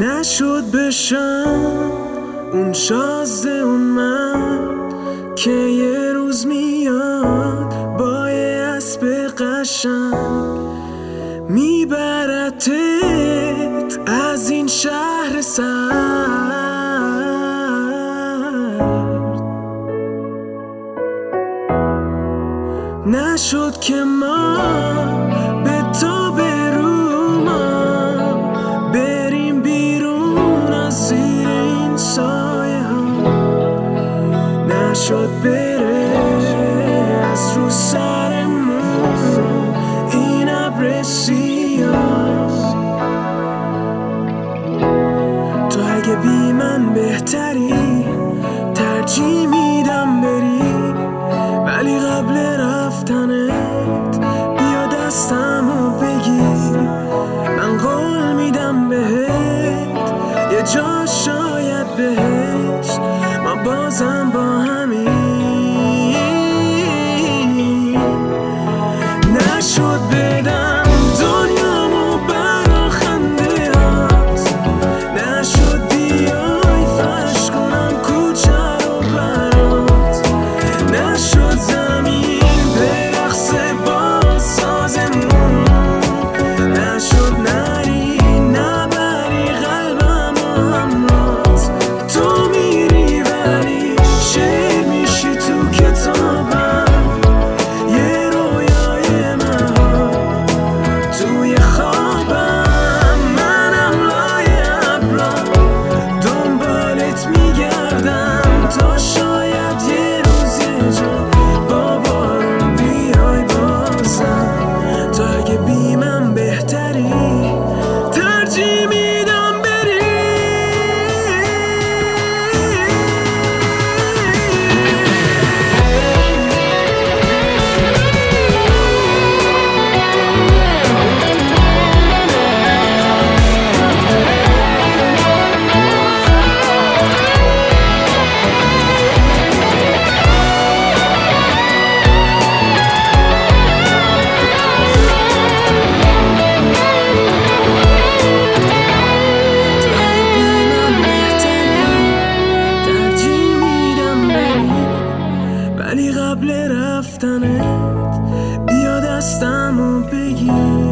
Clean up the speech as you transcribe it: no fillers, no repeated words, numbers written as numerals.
نشد بشم اون شازده اون مرد که یه روز میاد با یه اسب قشنگ میبرتت از این شهر سرد. نشد که ما به تو بریم بیرون از زیر این سایه ها. نشد بره از رو سرمون این ابر سیاه. تو اگه بی من بهتری ترجیح میدم بری، ولی قبل رفتنت بیا دستمو بگیر. من قول میدم بهت یه جا شاید بهشت، ما بازم با همین. نشد بدم دنیامو برا خنده هات، نشد بیای فرش کنم کوچه رو برات، نشد زمین برقصه با سازمون، نشد نری نبری قلبمو همرات. تو میری ولی شعر میشی تو کتابم، یه رویای مهار توی خوابم. منم لای ابرا دنبالت میگردم تا شاید یه روز یه جا با بارون بیای بازم. تو اگه بی من بهتری ترجیح میدم بری. ولی قبل رفتنت بیا دستمو بگیر.